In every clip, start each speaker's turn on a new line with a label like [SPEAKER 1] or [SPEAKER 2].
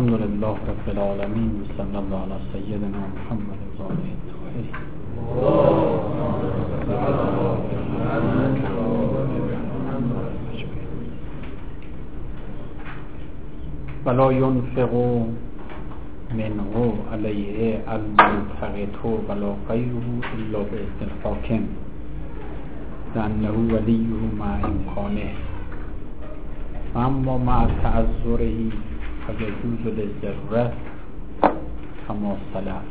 [SPEAKER 1] الحمد لله رب العالمين صلی الله علی سیدنا محمد و آله الطاهرین. ولا ينفق منه علیه الملتقط ولا غیره الا باذن الحاکم لأنه ولیه مع امکانه و اما مع تعذره فیجوز للضرورة کما سلف.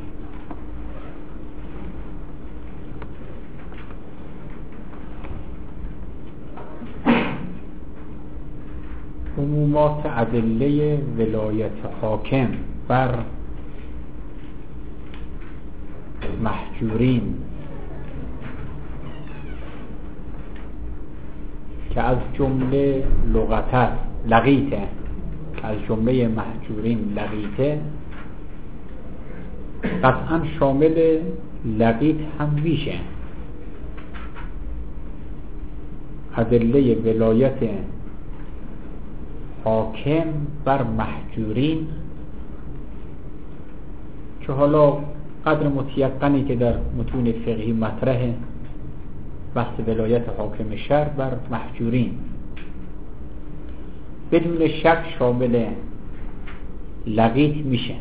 [SPEAKER 1] عمومات ادله ولایت حاکم بر محجورین که از جمله لغت لغیته، از جمله محجورین لغیته قطعا شامل لغیت هم میشه. ادله ولایت حاکم بر محجورین که حالا قدر متیقنی که در متون فقهی مطرحه، بحث ولایت حاکم شرع بر محجورین بدون شک شامل لغیت میشه.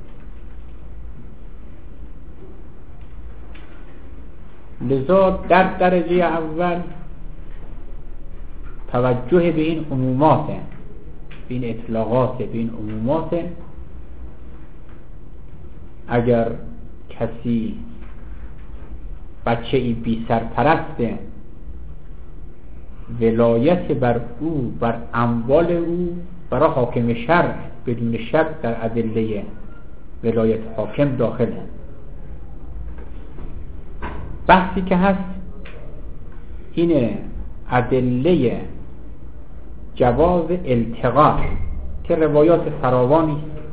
[SPEAKER 1] لذا در درجه اول توجه به این عمومات، به این اطلاقات، به این عمومات. اگر کسی بچه ای بی سرپرسته، ولایت بر او بر اموال او برای حاکم شرع بدون شک در ادله ولایت حاکم داخله. بحثی که هست اینه ادله جواز التقاط که روایات فراوانی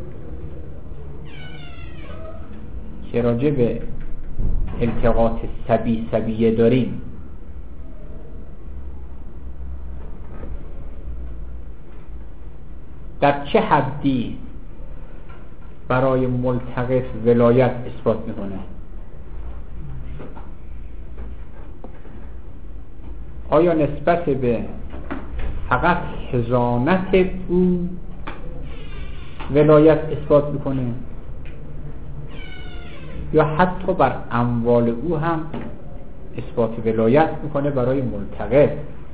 [SPEAKER 1] که راجع به التقاط سبیه داریم. در چه حدی برای ملتقط ولایت اثبات میکنه؟ آیا نسبت به فقط حضانت او ولایت اثبات میکنه یا حتی بر اموال او هم اثبات ولایت میکنه برای ملتقط؟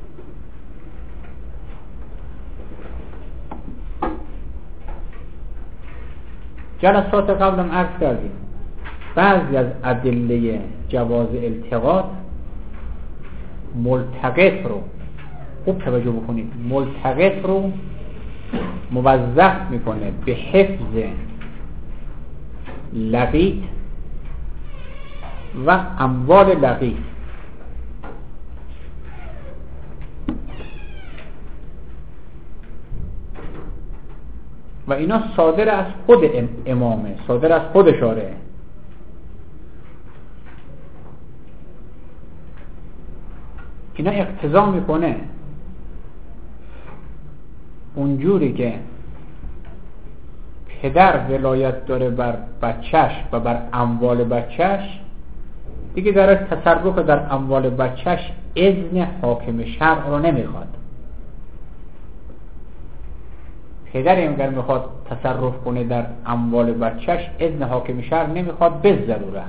[SPEAKER 1] جلسات قبلم عرض کردیم بعضی از ادله جواز التقاط ملتقط رو، خوب توجه بکنید، ملتقط رو موظف میکنه به حفظ لقیط و اموال لقیط. و اینا صادر از خود امامه، صادر از خود شارعه. اینا اقتضا میکنه اونجوری که پدر ولایت داره بر بچهش و بر اموال بچهش، دیگه در تصرف در اموال بچهش اذن حاکم شرع رو نمیخواد. پدر اگر میخواد تصرف کنه در اموال بچهش اذن حاکم شرع نمیخواد به ضرورت.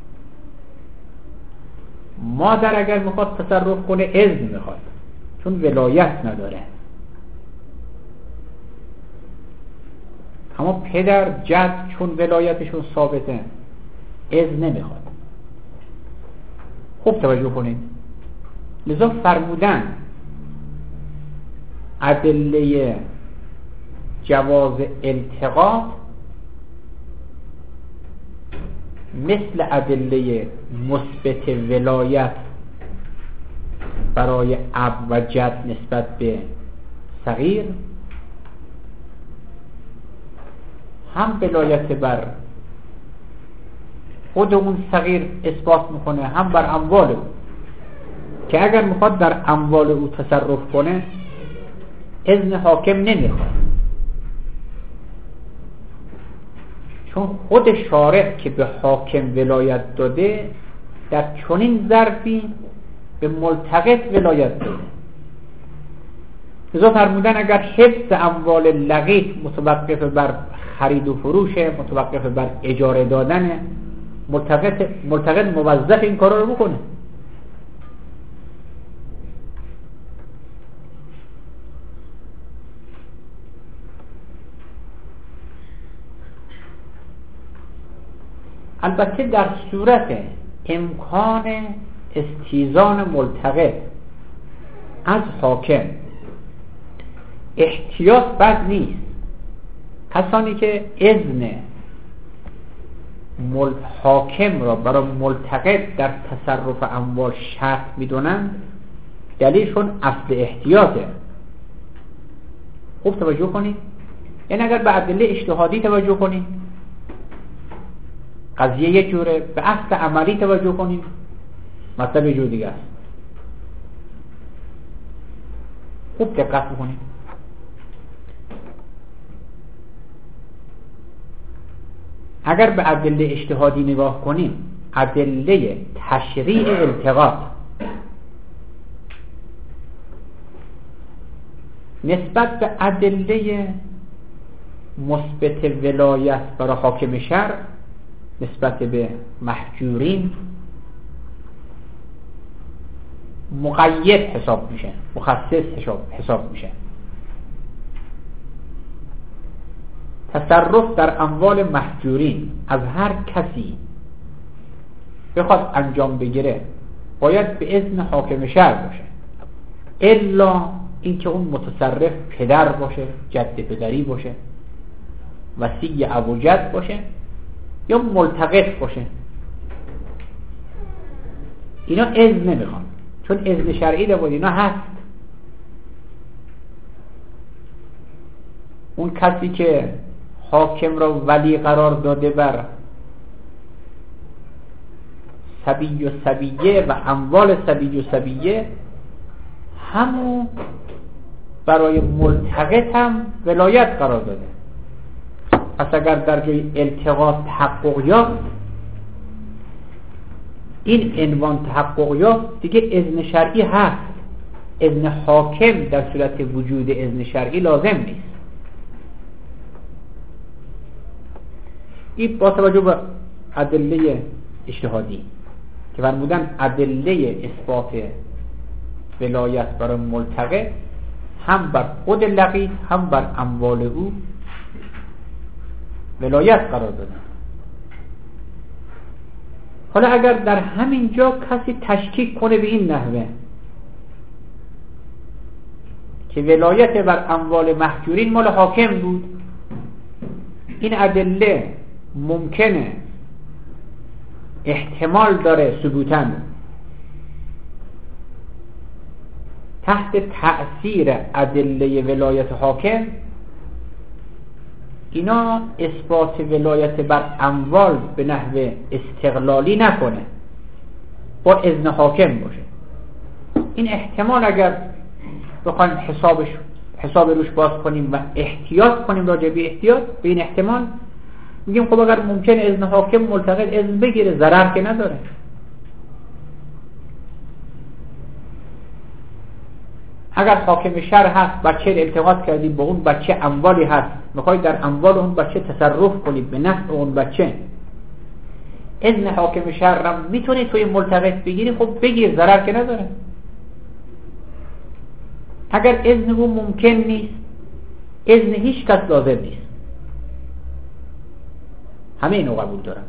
[SPEAKER 1] مادر اگر میخواد تصرف کنه اذن میخواد چون ولایت نداره. اما پدر جد چون ولایتشون ثابته اذن نمیخواد. خوب توجه کنید. لذا فرمودن ادله جواز التقاط مثل ادله مثبت ولایت برای اب و جد نسبت به صغیر هم ولایت بر خود اون صغیر اثبات میکنه هم بر اموال او، که اگر میخواد در اموال او تصرف کنه اذن حاکم نمیخواد. چون خود شارع که به حاکم ولایت داده در چنین ظرفی به ملتقط ولایت داده. لذا فرمودن اگر حفظ اموال لقیط متوقف بر خرید و فروش، متوقف بر اجاره دادن، ملتقط موظف این کارا رو بکنه. البته در صورت امکان استیزان ملتقط از حاکم احتیاط بد نیست. کسانی که اذن حاکم را برای ملتقط در تصرف اموال شرط میدونند، دلیلشون اصل احتیاطه. خوب توجه کنید. یعنی اگر به ادله اجتهادی توجه کنید قضیه یک جوره، به اصل عملی توجه کنید مطلب یه جور دیگه است. خوب دقت بکنید. اگر به ادله اجتهادی نگاه کنیم، ادله تشریع التقاط نسبت به ادله مثبت ولایت برای حاکم شرع نسبت به محجورین مقید حساب میشه، مخصص حساب میشه. تصرف در اموال محجورین از هر کسی بخواد انجام بگیره باید به اذن حاکم شرع باشه، الا اینکه اون متصرف پدر باشه، جد پدری باشه، وصی ابوجد باشه یا ملتقط باشه. اینا اذن نمیخوان، چون اذن شرعی در بود اینا هست. اون کسی که حاکم را ولی قرار داده بر صبی و صبیه و اموال صبی و صبیه، همون برای ملتقط هم ولایت قرار داده. پس اگر در جای التقاط تحقق یافت، این عنوان تحقق یافت دیگه اذن شرعی هست. اذن حاکم در صورت وجود اذن شرعی لازم نیست. این با توجه به ادله اجتهادی که فرمودن ادله اثبات ولایت برای ملتقط هم بر خود لقیط هم بر اموال او ولایت قرار دادن. حالا اگر در همین جا کسی تشکیک کنه به این نحوه که ولایت بر اموال محجورین مال حاکم بود، این ادله ممکنه احتمال داره ثبوتن تحت تأثیر ادله ولایت حاکم اینا اثبات ولایت بر اموال به نحو استقلالی نکنه، با اذن حاکم باشه. این احتمال اگر بخوایم حساب روش باز کنیم و احتیاط کنیم راجع به احتیاط به این احتمال، میگیم خب اگر ممکن اذن حاکم ملتقط اذن بگیره ضرر که نداره. اگر حاکم شرع هست، بچه التقاط کردید با اون بچه اموالی هست، میخواید در اموال اون بچه تصرف کنید به نفع اون بچه، اذن حاکم شرع را میتونید توی ملتقط بگیری، خب بگیر ضرر که نداره. اگر اذن او ممکن نیست، اذن هیچ کس لازم نیست. همه اینو قبول دارن.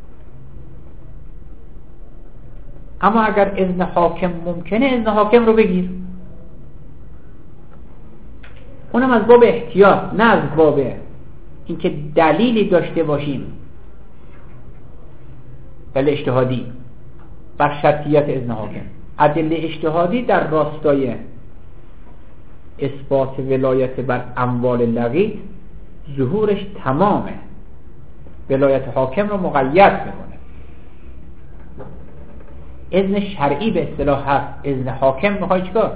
[SPEAKER 1] اما اگر اذن حاکم ممکنه، اذن حاکم رو بگیر. اونم از باب احتیاط، نه از باب اینکه دلیلی داشته باشیم دلیل اجتهادی بر شرطیت اذن حاکم. ادله اجتهادی در راستای اثبات ولایت بر اموال لقیط ظهورش تمامه، ولایت حاکم رو مقید میکنه. اذن شرعی به اصطلاح هست، اذن حاکم میخوای چیکار؟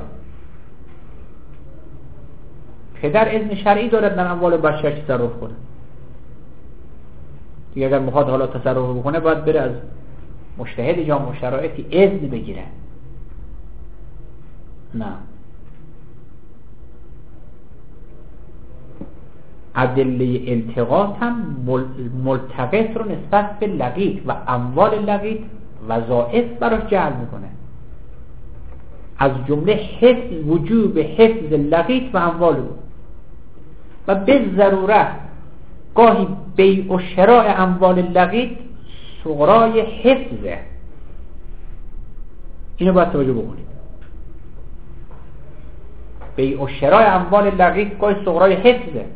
[SPEAKER 1] پدر اذن شرعی دارد در اموال بچه‌اش تصرف کنه. دیگه اگر میخواد حالا تصرف بکنه باید بره از مجتهد جامع شرایطی اذن بگیره. نه، ادله التقاط هم ملتقط رو نسبت به لقیط و اموال لقیط وظائف براش جعل میکنه، از جمله حفظ، وجوب حفظ لقیط و اموال او و به ضرورت گاهی بیع و شراء اموال لقیط صغرای حفظه. اینو باید توجه بکنید. بیع و شراء اموال لقیط گاهی صغرای حفظه.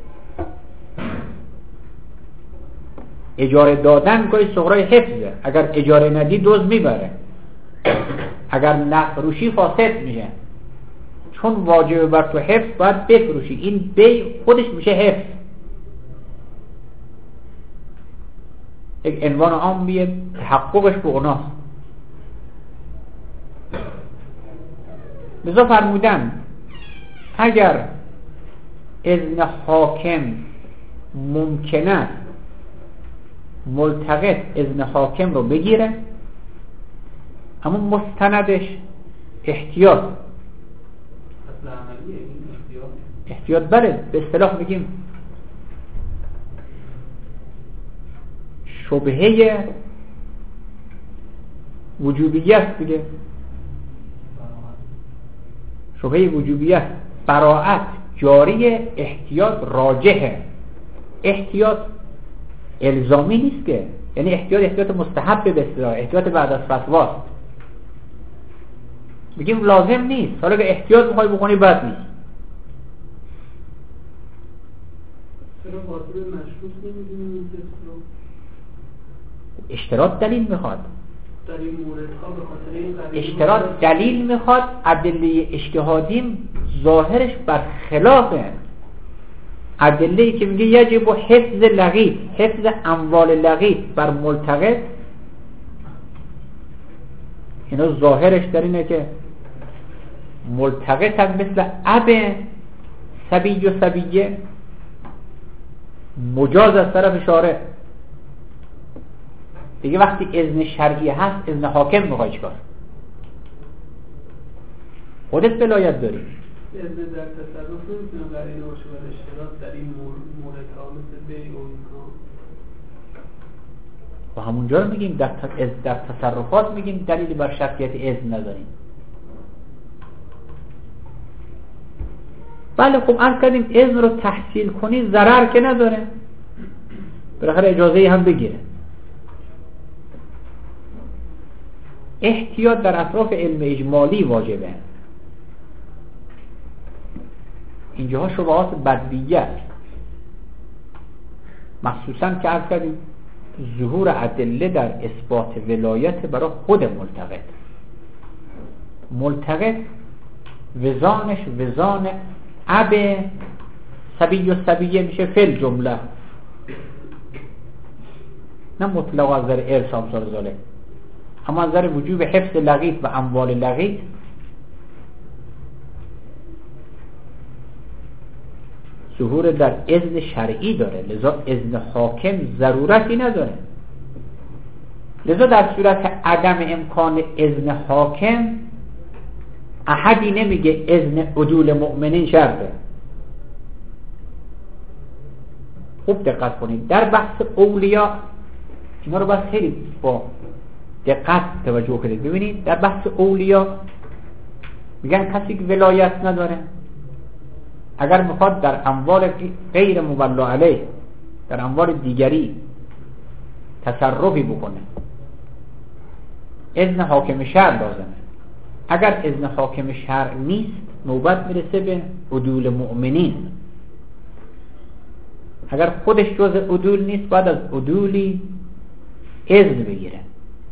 [SPEAKER 1] اجاره دادن گاهی صغرای حفظه. اگر اجاره ندی دزد میبره، اگر نفروشی فاسد میشه، چون واجب بر تو حفظ باید بفروشی. این بیع خودش میشه حفظ، یک عنوان عامیه، تحققش به اوناست. لذا فرمودن اگر اذن حاکم ممکن است ملتقط اذن حاکم رو بگیره، اما مستندش احتیاط. احتیاط بله، به اصطلاح میگیم شبهه وجوبیت دیگه. شبهه وجوبیت، براءت جاریه، احتیاط راجحه. احتیاط الزامی نیست که، یعنی احتیاط مستحب به اصطلاح، احتیاط بعد از فتواست. میگیم لازم نیست، حالا که احتیاط میخوای بکنی بد نیست.
[SPEAKER 2] چرا واجب مشروط نمیدونیم این کس رو؟
[SPEAKER 1] اشتراط دلیل میخواد.
[SPEAKER 2] در این موردها به خاطر این قضیه
[SPEAKER 1] اشتراط دلیل میخواد. ادله اجتهادی ظاهرش بر خلافه ادله‌ای که میگه یجب حفظ لقیط، حفظ اموال لقیط بر ملتقط. اینا ظاهرش در اینه که ملتقط هم مثل اب سبی و سبیه مجاز از طرف شارع. دیگه وقتی اذن شرعی هست، اذن حاکم میخوای چیکار؟ خودت ولایت داری.
[SPEAKER 2] اذن در تصرف نمیتونه قرینه باشه و اشتراط در این موردها مثل بیع و اینها.
[SPEAKER 1] و همونجا رو میگیم در تصرفات میگیم دلیلی بر شرعیت اذن نداریم. بله خب عرض کردیم اذن رو تحصیل کنی ضرر که نداره، بالاخره اجازه هم بگیره. احتیاط در اطراف علم اجمالی واجبه. اینجاها شبهات بدویه، مخصوصا که عرض کردیم ظهور ادله در اثبات ولایت برای خود ملتقط. ملتقط وزانش وزان اب سبی و سبیه میشه فل جمله، نه مطلق از نظر ارث امثال ذالک، اما از نظر وجوب حفظ لقیط و اموال لقیط ظهور در اذن شرعی داره، لذا اذن حاکم ضرورتی نداره. لذا در صورت عدم امکان اذن حاکم احدی نمیگه اذن عدول مؤمنین شرطه. خوب دقت کنید در بحث اولیاء اینا رو بس خیلی با دقت توجه کنید. ببینید در بحث اولیاء میگن کسی که ولایت نداره اگر میخواد در اموال غیر مولا علیه، در اموال دیگری تصرفی بکنه، اذن حاکم شرع لازمه. اگر اذن حاکم شرع نیست نوبت میرسه به عدول مؤمنین. اگر خودش جز عدول نیست بعد از عدولی اذن بگیره.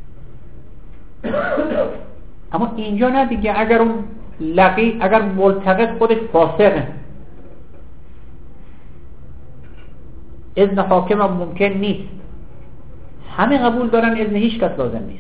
[SPEAKER 1] اما اینجا نه دیگه، اگر اون لقی اگر ملتقط خودش فاسقه اذن حاکم هم ممکن نیست، همه قبول دارن اذن هیچ کس لازم نیست.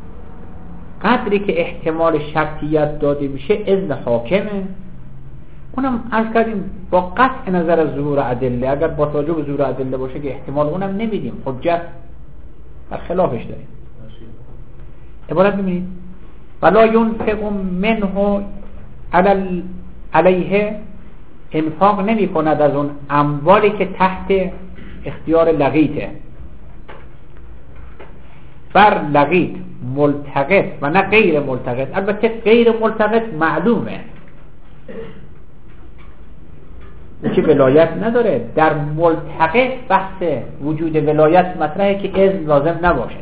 [SPEAKER 1] قدری که احتمال شرطیت داده میشه اذن حاکمه، اونم عرض کردیم با قطع نظر از ظهور ادله، اگر با توجه به ظهور ادله باشه که احتمال اونم نمیدیم، حجت بر خلافش داریم. عبارت ببینید ولا ينفق منه علیه، انفاق نمی کند از اون اموالی که تحت اختیار لقیطه، بر لقیط ملتقط و نه غیر ملتقط. البته غیر ملتقط معلومه که ولایت نداره، در ملتقط بحث وجود ولایت مطرحه که اذن لازم نباشه.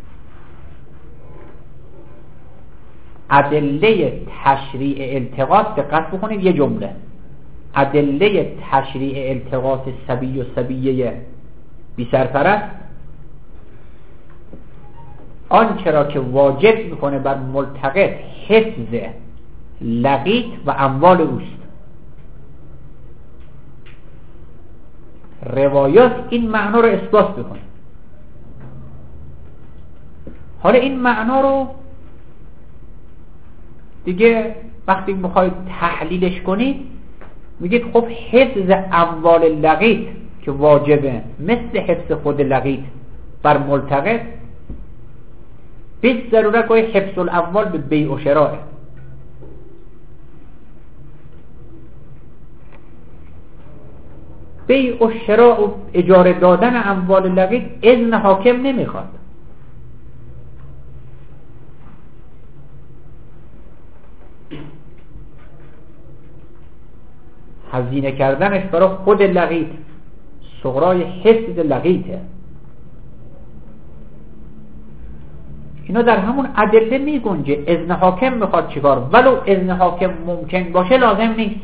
[SPEAKER 1] ادله تشریع التقاط، دقت بکنید یه جمله، ادله تشریع التقاط صبی و صبیه بی سرپرست آنچه را که واجب میکنه بر ملتقط حفظ لقیط و اموال اوست. روایات این معنا رو اثبات میکنه. حالا این معنا رو دیگه وقتی میخواید تحلیلش کنید میگید خب حفظ اموال لقیط که واجبه مثل حفظ خود لقیط بر ملتقط، بیش ضرورت که حفظ الاموال به بیع و شراء. بیع و شراء و اجاره دادن اموال لقیط اذن حاکم نمیخواد. هزینه کردنش برای خود لقیط صغرای حفظ لقیطه. اینا در همون ادله می گنجه. اذن حاکم میخواد چیکار؟ ولو اذن حاکم ممکن باشه لازم نیست،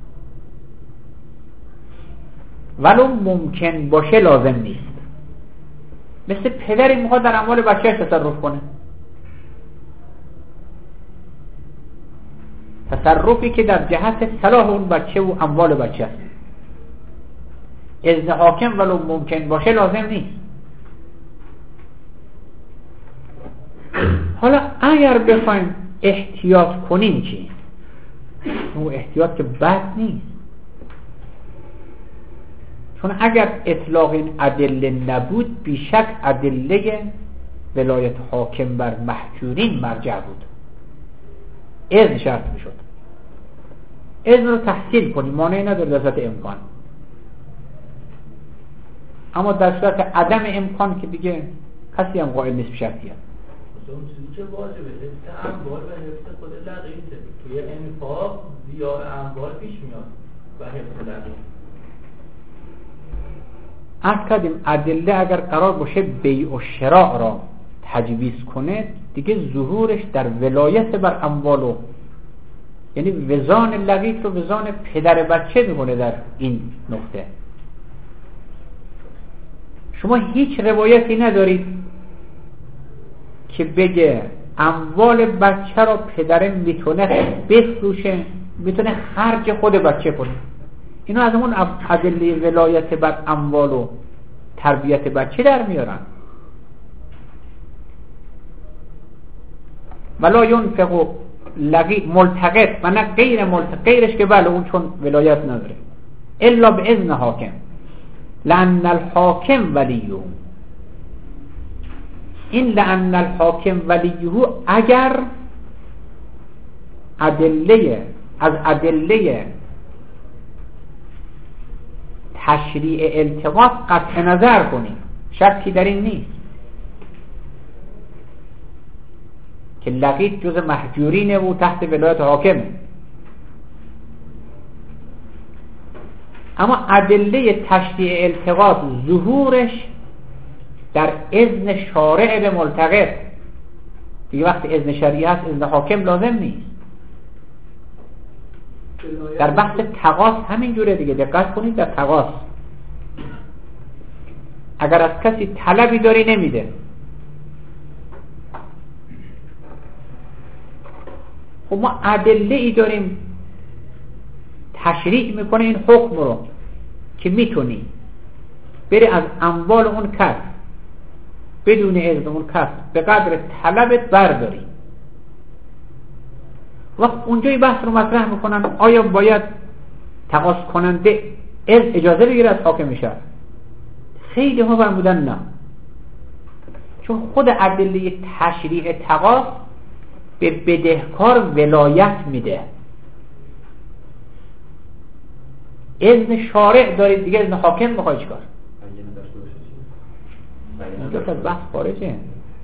[SPEAKER 1] ولو ممکن باشه لازم نیست. مثل پدری میخواد در اموال بچه‌اش تصرف کنه، تصرفی که در جهت صلاح اون بچه و اموال بچه است. اذن حاکم ولو ممکن باشه لازم نیست. حالا اگر بخوایم احتیاط کنیم چی؟ اون احتیاط که بد نیست، چون اگر اطلاق این ادله نبود بیشک ادله ولایت حاکم بر محجورین مرجع بود، اذن شرط میشد. اذن رو تحصیل کنیم مانعی نداره در صورت امکان، اما در صورت عدم امکان که دیگه کسی هم قائل نیست شرطیه.
[SPEAKER 3] اون چیزی که واجبه حفظ اموال و حفظ خود لقیطه، توی انفاق ضیاع اموال پیش میاد و حفظ لقیط.
[SPEAKER 1] عرض کردیم ادله اگر قرار باشه بیع و شراء را تجویز کنه دیگه ظهورش در ولایت بر اموالو، یعنی وزان لقیط رو وزان پدر بچه میکنه. در این نقطه شما هیچ روایتی ندارید که بگه اموال بچه را پدره میتونه بفروشه، میتونه خرج خود بچه کنه. اینا از همون ادله ولایت بر اموال و تربیت بچه در میارن. ولا ينفق لقیط ملتقط و نه غیر ملتقط، غیرش که بله اون چون ولایت نداره، الا به اذن حاکم، لأن الحاکم ولیه. این لأن الحاکم ولیه اگر از ادله تشریع التقاط قطع نظر کنیم، شکی در این نیست که لقیط جز محجورینه و تحت ولایت حاکمه. اما ادله تشریع التقاط ظهورش در اذن شارع به ملتقط دیگه، وقتی اذن شرعی هست اذن حاکم لازم نیست. در بحث تقاص همین جوره دیگه، دقت کنید در تقاص اگر از کسی طلبی داری نمیده، خب ما ادله ای داریم تشریع میکنه این حکم رو که میتونی بری از اموال اون کس بدون اذن اون کس به قدر طلبت برداری. وقت اونجای بحث رو مطرح میکنن آیا باید تقاضا کننده اجازه بگیره از حاکم شهر. خیلی ها فرمودن نه، چون خود ادله تشریع تقاضا به بدهکار ولایت میده. اذن شارع دارید دیگه، اذن حاکم میخوای چیکار؟ اونجا از بحث خارجه.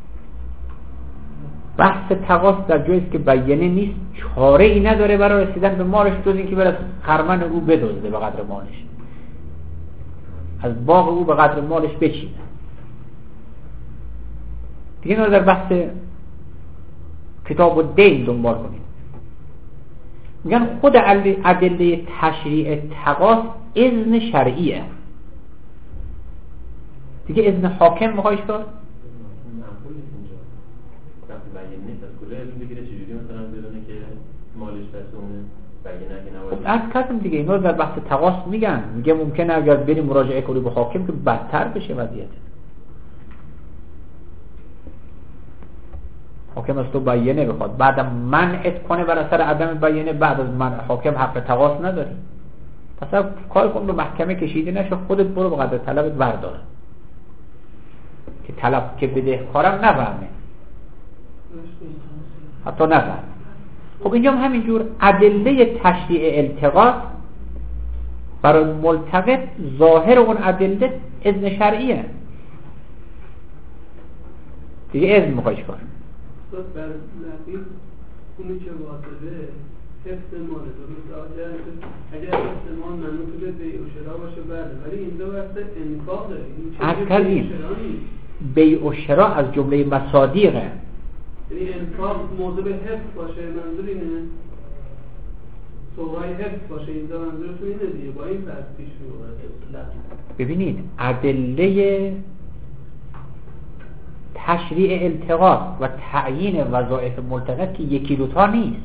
[SPEAKER 1] بحث تقاضا در جایی است که بیانه نیست، چاره ای نداره برای رسیدن به مالش جز اینکه بره خرمن او بدزده به قدر مالش، از باغ او به قدر مالش بچینه. دیگه اینو در بحث کتاب الدین دنبال کنید. میگن خود ادله تشریع تقاضا اذن شرعیه دیگه. اذن حاکم میخوایش کار؟ از کسیم دیگه اینو در بحث تقاضا میگن. میگه ممکنه اگر بری مراجعه کنی به حاکم که بدتر بشه وضعیت. حاکم از تو بیانه بخواد، بعد منعت کنه بر اثر عدم بیانه، بعد از من حاکم حق تقاضا نداری. اصلا کار کن به محکمه کشیده نشه، خودت برو به قدر طلبت بردار که طلب که بدهکارم نفهمه، حتی نفهمه. خب اینجا هم همینجور ادله تشریع التقاط برای ملتقط ظاهر اون ادله اذن شرعیه دیگه. اذن میخوای چیکار؟
[SPEAKER 2] بر نقیض اونی که واجبه حفظ مال درست. اگر حفظ مال منوط به بیع و شرا باشه بله، ولی اینجا وقت انفاقه.
[SPEAKER 1] از کردیم بیع و شرا از جمله مصادیقه،
[SPEAKER 2] یعنی انفاق موضوع حفظ باشه. منظور اینه صورای حفظ باشه. اینجا منظورتون اینه دیگه، با این فرض پیش رو.
[SPEAKER 1] ببینید ادله تشریع التقاط و تعیین وظایف ملتقط که یکی دوتا نیست.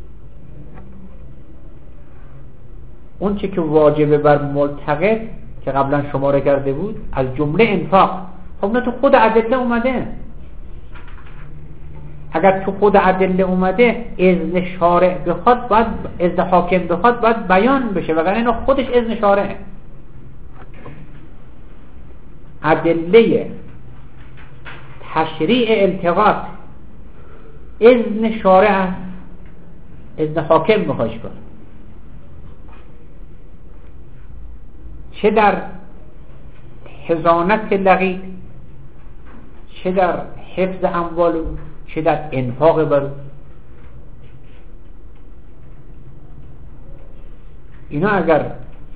[SPEAKER 1] اون چه که واجبه بر ملتقط که قبلا شماره کرده بود از جمله انفاق، خب نه تو خود ادله اومده. اگر تو خود ادله اومده اذن شارع بخواد باید، اذن حاکم بخواد باید بیان بشه، وگرنه اینو خودش اذن شارعه. ادله تشریع التقاط اذن شارع است، اذن حاکم میخوایش کن. چه در حضانت لقیط، چه در حفظ اموال او، چه در انفاق بر او. اینا اگر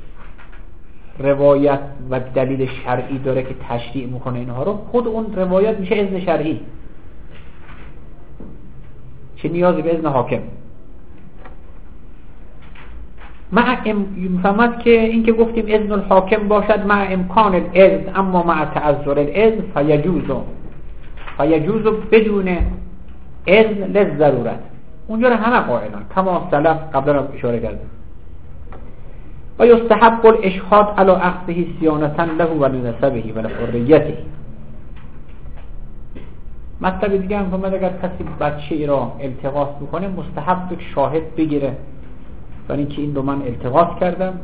[SPEAKER 1] روایت و دلیل شرعی داره که تشریع میکنه اینها رو، خود اون روایت میشه اذن شرعی، چه نیازی به اذن حاکم. میفهمد که این که گفتیم اذن الحاکم باشد مع امکان الاذن، اما مع تعذر الاذن فیجوز بدون اذن للضرورت. اونجا رو همه قائلان کما سلف قبلا رو اشاره کردم. و یستحب الاشهاد علی اخذه صیانة له و لنسبه و لحریته. مطلب دیگه هم فرمود اگر کسی بچه ای را التقاط میکنه مستحب یک شاهد بگیره برای اینکه این رو من التقاط کردم.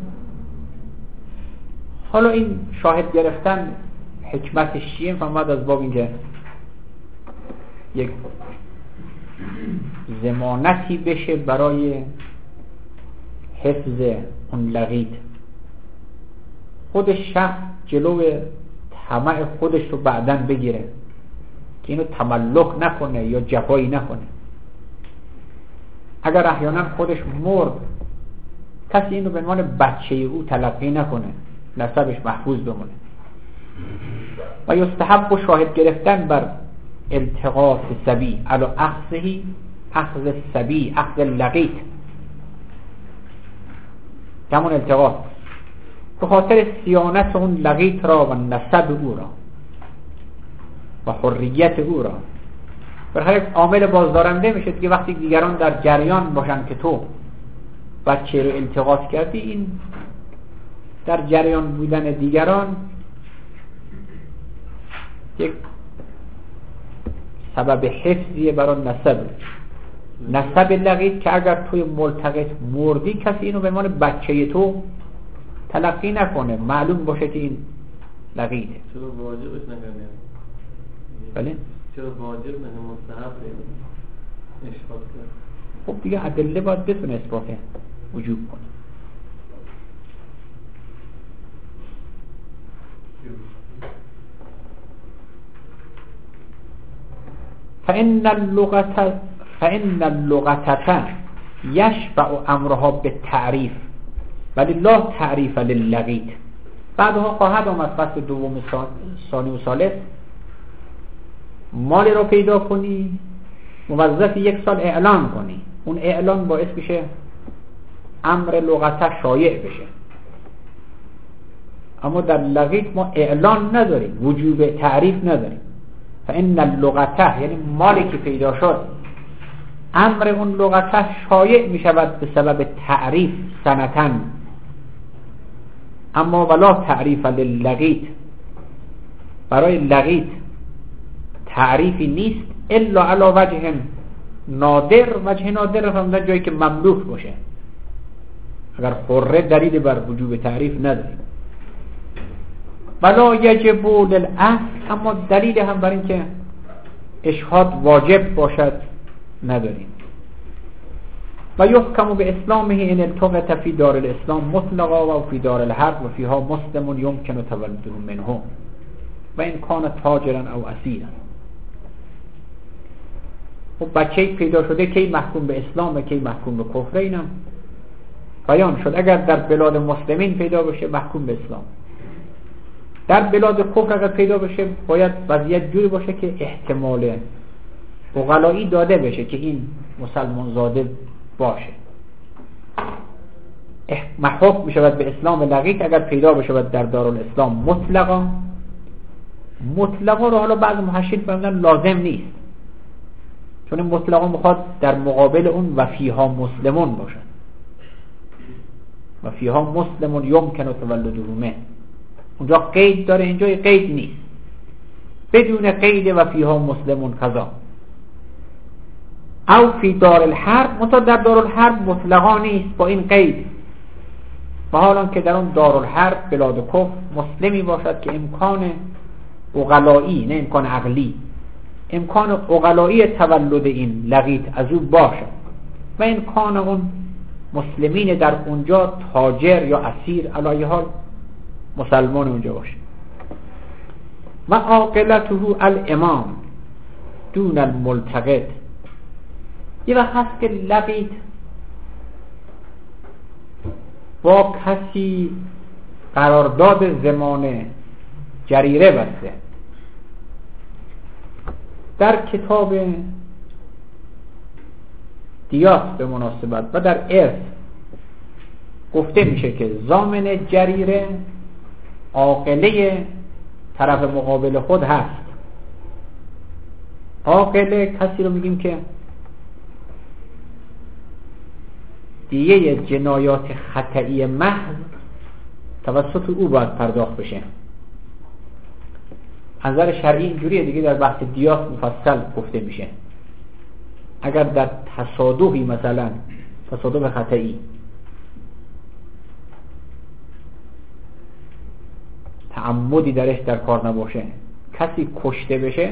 [SPEAKER 1] حالا این شاهد گرفتن حکمتش چیه؟ فرمود از باب اینکه یک ضمانتی بشه برای حفظ اون لقیط. خود شخص جلو طمع خودش رو بعدن بگیره که اینو تملک نکنه یا جفایی نکنه. اگر احیانا خودش مرد کسی اینو به عنوان بچه او تلقی نکنه، نسبش محفوظ بمونه. و یستحب و شاهد گرفتن بر التقاط سبی علی اخذه، اخذ سبی، اخذ لقیط همون التقاط، به خاطر صیانت اون لقیط را و نسب او را و حریت او را. برای عامل بازدارنده میشه دیگه. وقتی دیگران در جریان باشن که تو بچه رو التقاط کردی، این در جریان بودن دیگران یک سبب حفظیه برای نسب. نسب لقیط که اگر توی ملتقط مردی کسی اینو به عنوان بچه تو تلقی نکنه، معلوم باشه که این لقیطه.
[SPEAKER 4] چرا واجبش نکنه؟
[SPEAKER 1] بله؟
[SPEAKER 4] چرا واجب نه مستحب اشهاد کنه؟
[SPEAKER 1] خب دیگه ادله باید بتونه اثبات وجوب کنه. فإن اللغة يشبع امرها به تعریف ولی لا تعریف لللقیط. بعدها خواهد آمد فصل دوم ثانی و ثالث مال رو پیدا کنی، موظف 1 سال اعلان کنی، اون اعلان باعث بشه امر لغته شایع بشه. اما در لقیط ما اعلان نداریم، وجوب تعریف نداریم. فإن اللغته یعنی مالی که پیدا شد امر اون لغته شایع می شود به سبب تعریف سنتن، اما ولا تعریف لللقیط، برای لقیط تعریفی نیست الا علی وجه نادر. وجه نادر فهمدن جایی که مملوک باشه. اگر حره دلیل بر وجوب تعریف نداریم. ولا یجب للأصل، اما دلیل هم بر این که اشهاد واجب باشد نداریم. و یحکم به اسلامه ان التقط فی دار الاسلام مطلقا و فی دار الحرب و فیها مسلم یمکن تولده منه و این کان تاجرا او اسیرا. خب بچه پیدا شده کی محکوم به اسلام کی محکوم به کفر، اینم بیان شد. اگر در بلاد مسلمین پیدا بشه محکوم به اسلام، در بلاد کفر اگر پیدا بشه باید وضعیت جوری باشه که احتمال عقلایی داده بشه که این مسلمان زاده باشه. محکوم می شود به اسلام لقیط اگر پیدا بشه در دارالاسلام مطلقا. مطلقا رو حالا بعض محشین فهمیدن لازم نیست، چون این مطلقا میخواد در مقابل اون و فیها مسلمون باشن. و فیها مسلمون یمکن تولده منه، اونجا قید داره، اینجا قید نیست. بدون قید و فیها مسلمون قضا. او فی دار الحرب، منتها در دار الحرب مطلقا نیست با این قید، و حالا که در اون دار الحرب بلاد کفر مسلمی باشد که امکان عقلایی نه امکان عقلی، امکان عقلایی تولد این لقیط از او باشد و امکان اون مسلمین در اونجا تاجر یا اسیر علی حال مسلمان اونجا باشه. و عاقلته الامام دون الملتقط. یه وقت هست که لقیط با کسی قرارداد زمان جریره بسته. در کتاب دیاس به مناسبت و در ارث گفته میشه که ضامن جریره عاقله طرف مقابل خود هست. عاقله کسی رو میگیم که دیه جنایات خطئی محض توسط او باید پرداخت بشه. از نظر شرعی اینجوریه دیگه، در بحث دیاس مفصل گفته میشه. اگر در تصادفی، مثلا تصادف خطئی، تعمدی درش در کار نباشه، کسی کشته بشه،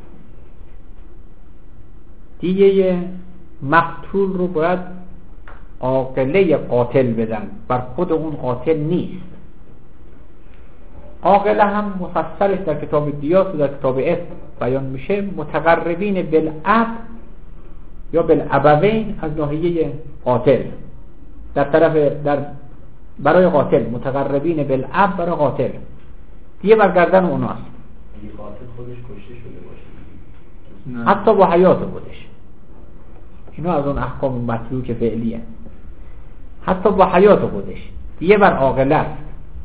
[SPEAKER 1] دیگه مقتول رو باید عاقله قاتل بدن، بر خود اون قاتل نیست. عاقله هم مفصلش در کتاب دیاس و در کتاب ارث بیان میشه. متقربین بالاب یا بالابوین از ناحیه قاتل، در طرف برای قاتل، متقربین بالاب برای قاتل، دیگه برگردن اوناست.
[SPEAKER 3] اگه قاتل خودش کشته شده باشه
[SPEAKER 1] حتی با حیات خودش، اینا از اون احکام متروک فعلیه، حتی با حیات خودش دیگه بر عاقله است.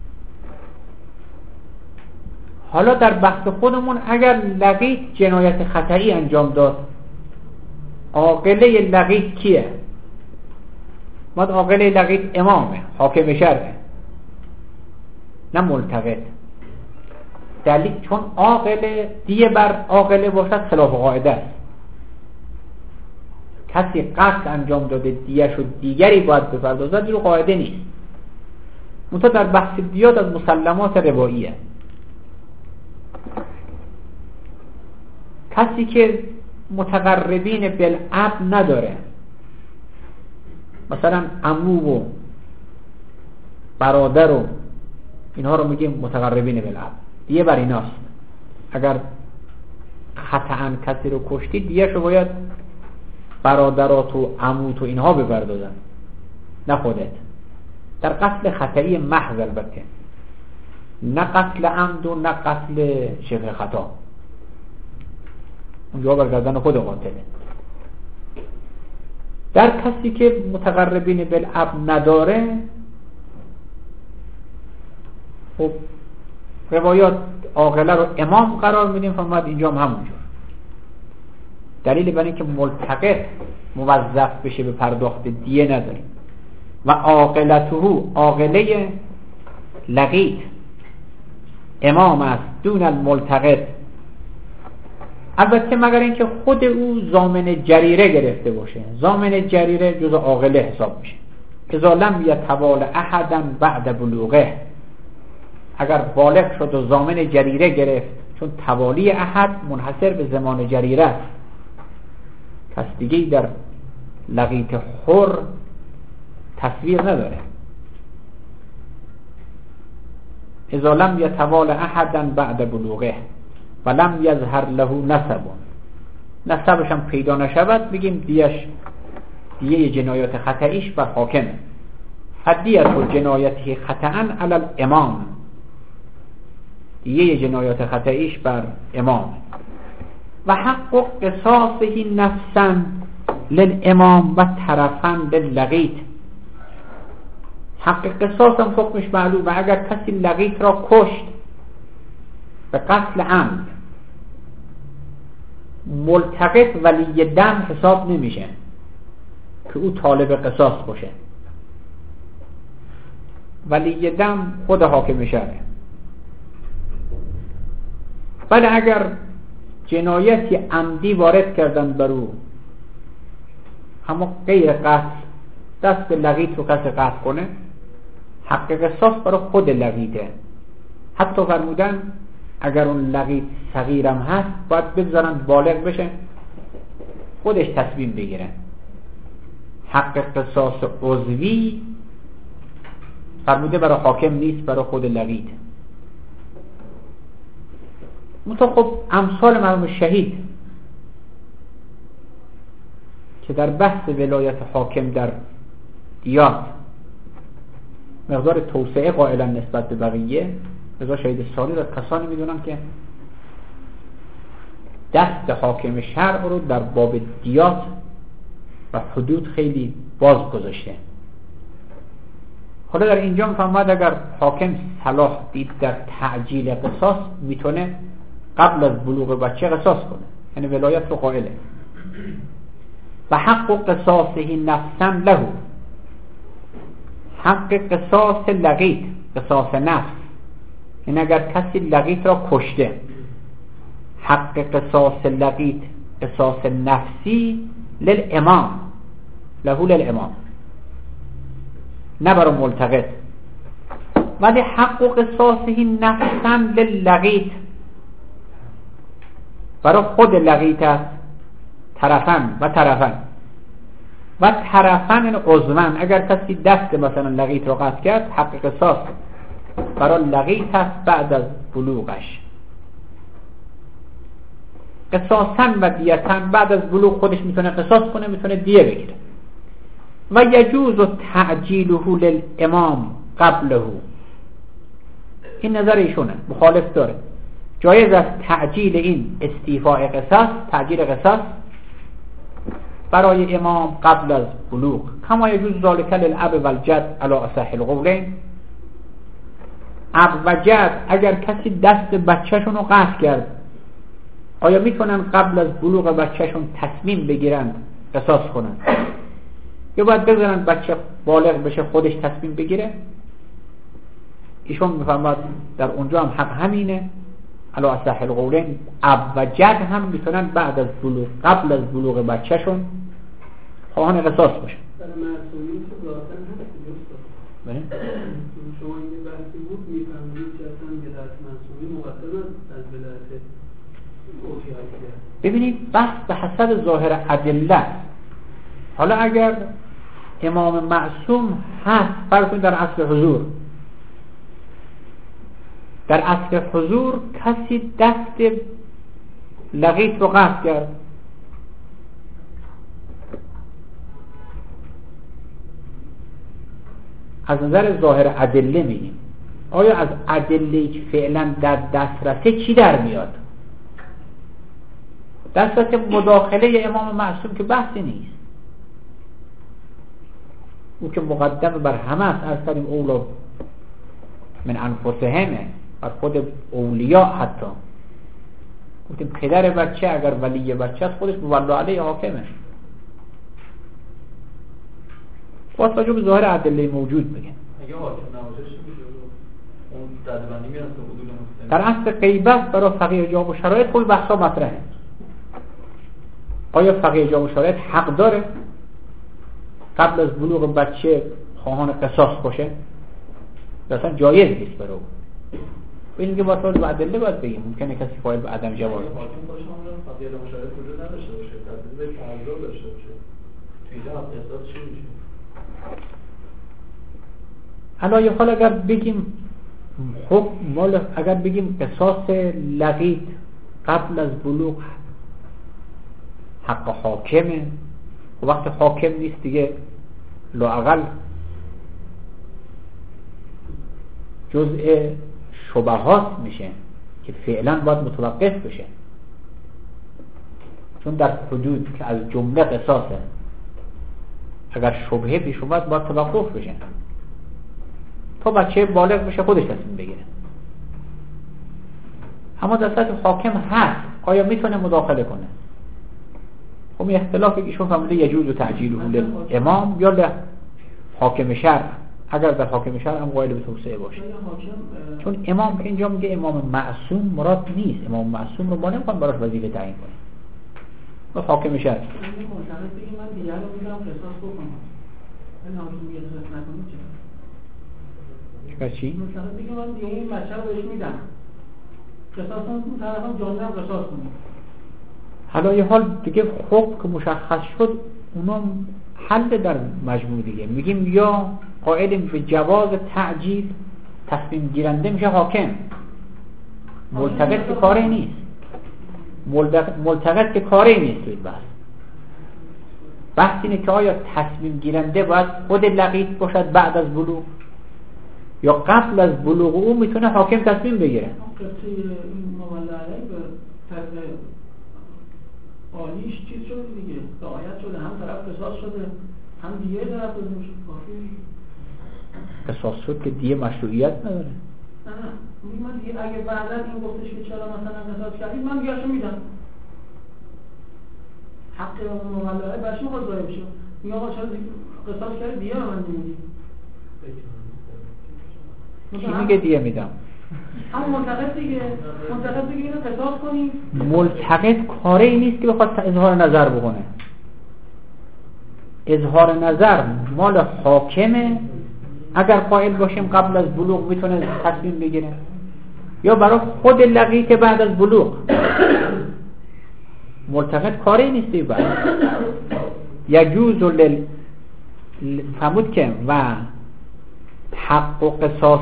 [SPEAKER 1] حالا در بحث خودمون اگر لقیط جنایت خطئی انجام داد، عاقله لقیط کیه؟ باید عاقله لقیط امامه، حاکم شرعه، نه ملتقط. دلیل چون عاقله دیه بر عاقله باشد خلاف قاعده است. کسی قتل انجام داده دیه‌شو دیگری باید بپردازد رو قاعده نیست. منتها در بحث دیات از مسلمات رواییه. کسی که متقربین بالاب نداره، مثلا عمو و برادر و اینها رو میگیم متقربین بالاب، دیگه بر ایناست. اگر خطأً کسی رو کشتی دیگه شو باید برادرات و عموت و اینها بپردازن، نه خودت. در قتل خطئی محض البته، نه قتل عمد و نه قتل شبه خطا، اونجا برگردن خود قاتله. در کسی که متقربین بالاب نداره، خب روایات عاقله رو امام قرار میدیم، فرمود اینجا هم همونجور. دلیل بر اینکه ملتقط موظف بشه به پرداخت دیه نداریم. و عاقلته، عاقله لقیط امام است دون الملتقط، البته مگر اینکه خود او ضامن جریره گرفته باشه. ضامن جریره جز عاقله حساب میشه. اذا لم یتوال احدا بعد بلوغه، اگر بالغ شد و ضامن جریره گرفت، چون توالی احد منحصر به زمان جریره است، کس دیگه در لقیط حر تصویر نداره. اذا لم یتوال احدا بعد بلوغه و لم یظهر له نسب، نسبش هم پیدا نشود، بگیم دیه جنایات خطئیش بر حاکمه. فدیت و جنایتی خطئا علی الامام، دیه جنایات خطئیش بر امام. و حق قصاصه نفسا للامام و طرفا لللقیط، حق قصاص هم حکمش معلومه. اگر کسی لقیط را کشت به قتل عمد، ملتقط ولی دم حساب نمیشه که او طالب قصاص باشه. ولی دم خود حاکم شهره. ولی اگر جنایتی عمدی وارد کردن بر او، اما غیر قتل، دست لقیط رو کسی قتل کنه، حق قصاص برای خود لقیطه. حتی فرمودن اگر اون لقیط صغیرم هست باید بگذارن بالغ بشه خودش تصمیم بگیره. حق قصاص عضوی فرموده برای حاکم نیست، برای خود لقیط. منتها خب امثال مرحوم شهید که در بحث ولایت حاکم در دیات مقدار توسعه قائلا نسبت به بقیه، رضا شهید ثانی را کسانی میدونم که دست حاکم شرع رو در باب دیات و حدود خیلی باز گذاشته. حالا در اینجا میفهمد اگر حاکم صلاح دید در تعجیل قصاص، میتونه قبل از بلوغ بچه قصاص کنه، یعنی ولایت رو قائله. و حق قصاصه نفسا له، حق قصاص لقیط، قصاص نفس، این اگر کسی لقیط را کشته، حق قصاص لقیط قصاص نفسی للامام، له للامام، نه برای ملتقط. ولی حق قصاصه نفسا لللقیط برای خود لقیط است، طرفن و طرفن و طرفن عضوان. اگر کسی دست مثلا لقیط را قطع کرد، حق قصاص برای لقیط است بعد از بلوغش. قصاصا و دیتا، بعد از بلوغ خودش میتونه قصاص کنه، میتونه دیه بگیره. و یجوز تعجیله للامام قبله، این نظر ایشونه، مخالف داره. جایز است تعجیل این استیفاء قصاص، تعجیل قصاص برای امام قبل از بلوغ، کما یجوز ذلک للاب والجد علی اصح القولین. اب و جد اگر کسی دست بچه‌شون رو قطع کرد، آیا میتونن قبل از بلوغ بچه‌شون تصمیم بگیرن قصاص کنن، یا باید بذارن بچه بالغ بشه خودش تصمیم بگیره؟ ایشون میفرماد در اونجا هم حق همینه، علی اصح القولین. اب و جد هم میتونن بعد از بلوغ، قبل از بلوغ بچه‌شون خواهان قصاص باشه.
[SPEAKER 2] برای معصومین که ذاتاً هست دوست
[SPEAKER 1] بله
[SPEAKER 2] شما این بحثی بود میفهمید که اصلا ولایت معصومی مقدم از ولایت اولیاء.
[SPEAKER 1] ببینید بحث به حسب ظاهر ادله. حالا اگر امام معصوم هست، فرض کنید در عصر حضور، در عصر حضور کسی دست لقیط رو قطع کرد، از نظر ظاهر ادله میگیم آیا از ادله‌ای که فعلا در دسترسه چی در میاد؟ دسترس مداخله امام معصوم که بحثی نیست، او که مقدم بر همه است. از کردیم اولا من انفسهمه، بر خود اولیاء. حتی گفتیم پدر بچه اگر ولی بچه است خودش مولا علیه حاکمه. با توجه به ظاهر ادله موجود بگیم
[SPEAKER 3] اگه حاکم نباشه چی میشه؟ اون ردبندی میرسه حدود مسلم.
[SPEAKER 1] در اصل غیبت برای فقیه جواب و شرایط خود بحثا مطرحه. آیا فقیه جواب و شرایط حق داره قبل از بلوغ بچه خواهان قصاص باشه؟ اصلا جایز نیست برای او. ببینید که با توجه به ادله باید بگیم. ممکنه کسی قائل به عدم جواز باشه.
[SPEAKER 3] حاکم خودش هم فقیه جواب و شرایط وجود نداشته باشه، تدبیر تعذر داشته باشه. توی اینجا قصاص چی میشه؟
[SPEAKER 1] حالا حال اگر بگیم خب مال اگر بگیم قصاص لقیط قبل از بلوغ حق حاکمه، و وقت حاکم نیست دیگه لااقل جزء شبهات میشه که فعلا باید متوقف بشه، چون در حدود که از جمله قصاصه اگر شبهه پیش اومد باید توقف بشه تا بچه بالغ بشه خودش تصمیم بگیره. اما در سطح حاکم هست، آیا میتونه مداخله کنه؟ خب این اختلاف ایشون فهمیده یجوز و تعجیل امام یا حاکم شرع. اگر در حاکم شرع هم قائل به توسعه باشه، چون امام که اینجا میگه امام معصوم مراد نیست. امام معصوم رو ما نمیخوام براش وظیفه تعیین کنیم. و حاکم شرع
[SPEAKER 5] من دیگه رو میگم قصاص بکنم، من حاکم میگه قصاص نکنم چه؟
[SPEAKER 1] چی؟
[SPEAKER 5] مثلا بگم من دیگه این بچه رو بهش میدم، قصاص کنم، طرفم جانم قصاص کنم.
[SPEAKER 1] حالا یه حال دیگه خوب که مشخص شد اونا حل در مجموع دیگه میگیم یا قائلیم به جواز تعجیل، تصمیم گیرنده میشه حاکم، ملتقط که کاری نیست، ملتقط که کاری نیست. توی بحث اینه که آیا تصمیم گیرنده باید خود لقیط باشد بعد از بلوغ یا قبل از بلوغ او میتونه حاکم تصمیم بگیره.
[SPEAKER 5] قصه این مولعه به طرف آلیش چیز شده دیگه، رعایت شده، هم طرف قصاص شده هم دیگه طرف قصاص شده.
[SPEAKER 1] قصاص شد که دیگه مشروعیت نداره.
[SPEAKER 5] نه من دیگه اگه بعدا این گفتش که چرا مثلا قصاص کردید من دیگه شو میدم، حق مولعه برش میخواد ضایع بشه، میگه آقا چرا قصاص کردید دیگه من نمیدی.
[SPEAKER 1] کی میگه دیگه میدم؟
[SPEAKER 5] هم منتقد دیگه اینو قصاص کنیم.
[SPEAKER 1] ملتقط کاری نیست که بخواد اظهار نظر بکنه. اظهار نظر مال حاکمه، اگر قائل باشیم قبل از بلوغ میتونه تصمیم بگیره، یا برای خود لقیط بعد از بلوغ. ملتقط کاری نیستی. بعد یجوز فرمود که و حق و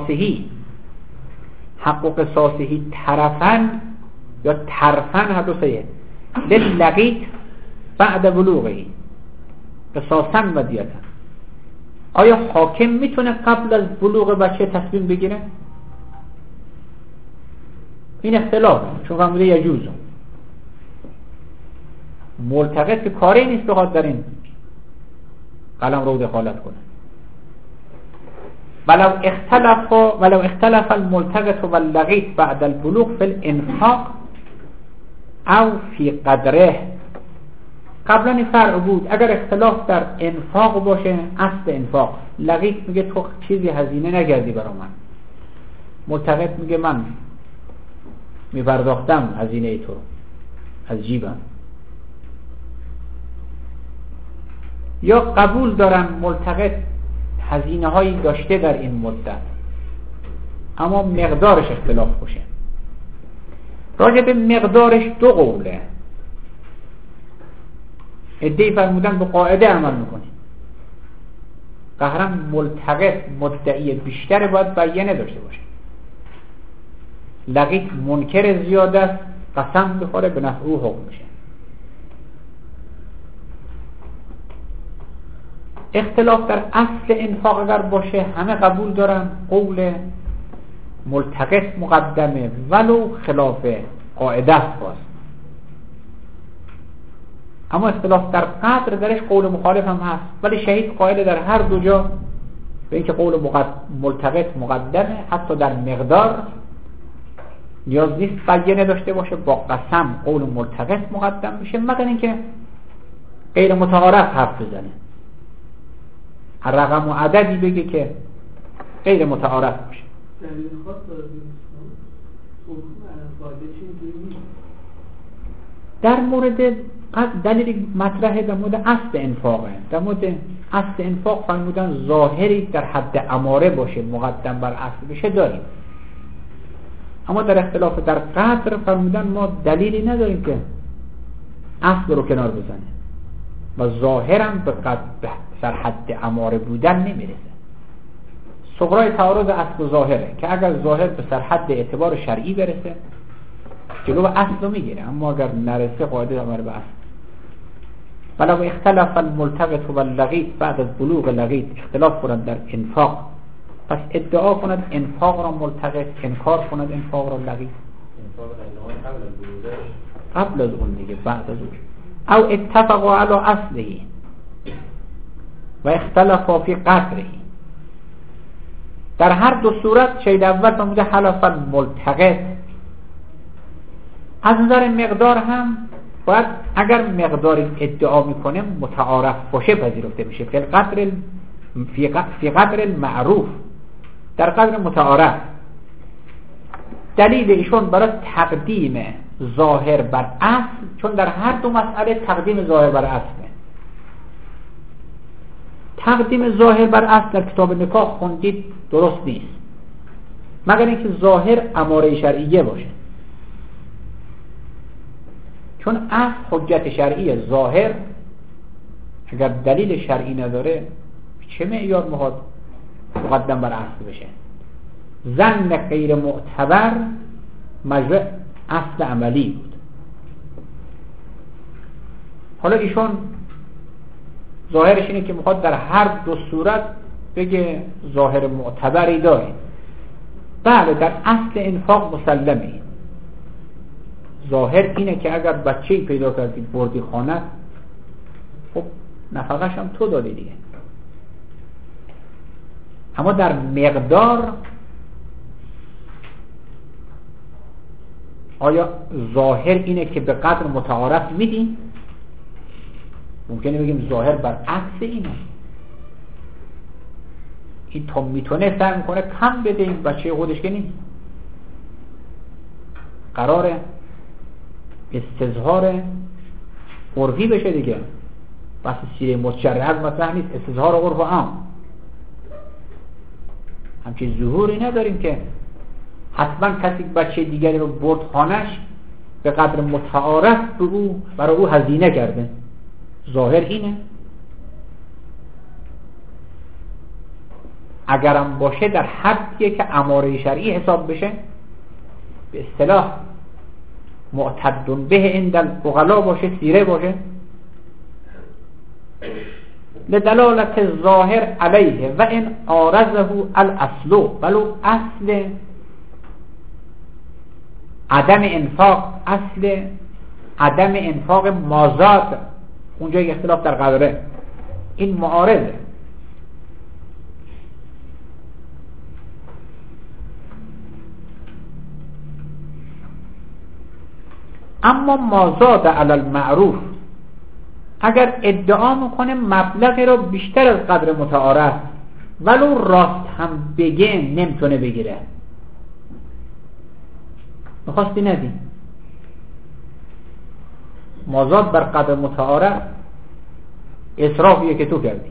[SPEAKER 1] قصاصهی طرفاً یا طرفاً هر دو سیه للقیط بعد بلوغهی قصاصاً و دیتاً. آیا حاکم میتونه قبل از بلوغ بچه تصمیم بگیره؟ این اختلافه، چون فرموده یجوزه. ملتقط که کاری نیست بخواد در این قلم رو دخالت کنه. ولو اختلف الملتقط واللقیط بعد البلوغ فی الانفاق او فی قدره. قبلا این فرع بود، اگر اختلاف در انفاق باشه، اصل انفاق، لقیط میگه تو چیزی هزینه نگردی برا من، ملتقط میگه من میپرداختم هزینه تو از جیبم. یا قبول دارن ملتقط هزینه هایی داشته در این مدت اما مقدارش اختلاف باشه. راجع به مقدارش دو قوله. عده‌ای فرمودن به قاعده عمل میکنیم، قهرا ملتقط مدعی بیشتر باید بیانه داشته باشه. لقیط منکر زیاده است، قسم بخوره به نفع او حکم میشه. اختلاف در اصل انفاق اگر باشه همه قبول دارن قول ملتقط مقدمه ولو خلاف قاعده است باز. اما اختلاف در قدر درش قول مخالف هم هست، ولی شهید قائل در هر دو جا به اینکه قول ملتقط مقدمه، حتی در مقدار نیاز نیست بیانه داشته باشه، با قسم قول ملتقط مقدم میشه، مگر اینکه غیر متعارف حرف بزنه، رقم و عددی بگه که غیر متعارف باشه.
[SPEAKER 2] دلیل خاص داره
[SPEAKER 1] در مورد دلیل مطرحه در مورد اصل انفاقه. در مورد اصل انفاق فرمودن ظاهری در حد اماره باشه مقدم بر اصل بشه داریم، اما در اختلاف در قدر فرمودن ما دلیلی نداریم که اصل رو کنار بزنه و ظاهرم به در حد اماره بودن نمیرسه. صغرای تعارض اصل و ظاهره که اگر ظاهر به سرحد اعتبار شرعی برسه جلو اصل رو میگیره، اما اگر نرسه قاعده امر به اصل. ولو اختلف الملتقط و اللقیط بعد از بلوغ لقیط، اختلاف کنند در انفاق، پس ادعا کند انفاق را ملتقط، انکار کند انفاق را لقیط. قبل از اون دیگه، بعد از اون. او اتفقوا علی اصله و اختلفا فی قدره. در هر دو صورت شهید اول فرموده حلف الملتقط. از نظر مقدار هم باید اگر مقدار ادعا میکنه متعارف باشه پذیرفته میشه. فی قدر المعروف، در قدر متعارف. دلیل ایشون برای تقدیم ظاهر بر اصل، چون در هر دو مسئله تقدیم ظاهر بر اصله. تقدیم ظاهر بر اصل در کتاب نکاح خوندید درست نیست، مگر اینکه ظاهر اماره شرعیه باشه، چون اصل حجت شرعیه. ظاهر اگر دلیل شرعی نداره چه معیار میخواد مقدم بر اصل بشه؟ ظن غیر معتبر مجرد اصل عملی بود. حالا ایشون ظاهرش اینه که میخواد در هر دو صورت بگه ظاهر معتبری داره. بله، در اصل انفاق مسلمه. ظاهر اینه که اگر بچه‌ای پیدا کردی بردی خانه، خب نفقش هم تو دادی دیگه. اما در مقدار آیا ظاهر اینه که به قدر متعارف میدی؟ ممکنه بگیم ظاهر بر عکس اینه. این تا میتونه سعی میکنه کم بده، این بچه خودش که نیست. قراره استظهار عرفی بشه دیگه، بس سیره متشرعه مثلا نیست، استظهار عرف عام. همچین ظهوری نداریم که حتما کسی بچه دیگری رو برد خانش به قدر متعارف به او برای او هزینه کرده. ظاهر اینه. اگرم باشه در حدیه که اماره شرعی حساب بشه، به اصطلاح معتدن به عند العقلا باشه، سیره باشه، لدلالت ظاهر علیه و ان آرزه الاصل، ولو اصل عدم انفاق، اصل عدم انفاق مازاد اونجا اختلاف در قدره، این معارضه. اما مازاد علی المعروف، اگر ادعا میکنه مبلغ رو بیشتر از قدر متعارف، ولو راست هم بگه نمیتونه بگیره. میخواستی ندی مازاد بر قدر متعارف، اسرافیه که تو کردی.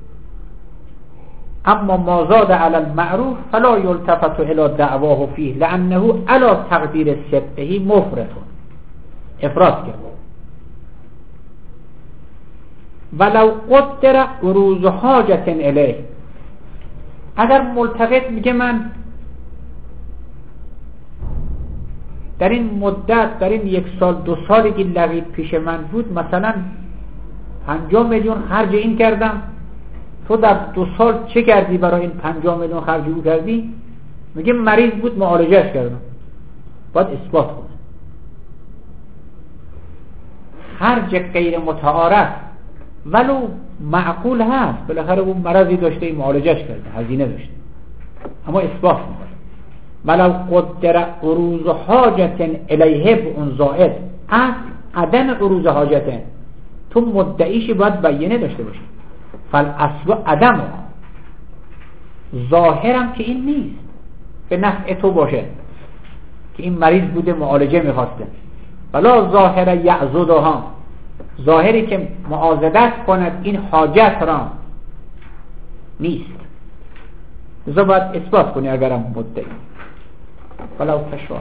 [SPEAKER 1] اما ما زاد علی المعروف فلا یلتفت الی دعواه فیه لانه علی تقدیر صدقه مفرط، افراط کرد. ولو قدر عروض حاجت الیه، اگر ملتقط میگه من در این مدت، در این 1 سال 2 سالی که لقیط پیش من بود مثلا 50 میلیون خرج این کردم، تو در 2 سال چه کردی برای این 50 میلیون خرج او کردی؟ میگه مریض بود معالجهش کردم. باید اثبات کنه. خرج غیر متعارف ولو معقول هست، بالاخره اون مرضی داشته این معالجهش کرده، هزینه داشته، اما اثبات میکنه. ولو قدر عروض حاجت الیه به اون زائد، از عدم عروض حاجت تو مدعیشی باید بیانه داشته باشه. فالاصل عدم، ظاهرم که این نیست به نفع تو باشه که این مریض بوده معالجه میخواسته، ولا ظاهر یعضدها، ظاهری که معاضدت کند این حاجت را نیست. لذا باید اثبات کنی اگرم مدعی. ولو تشرف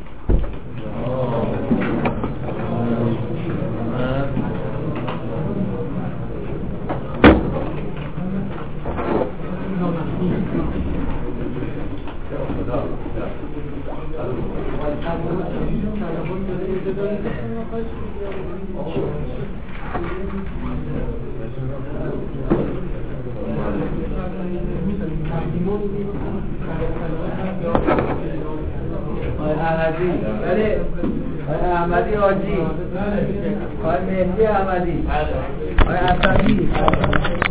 [SPEAKER 4] احمدی، بله احمدی حاجی، مهدی احمدی، حسنی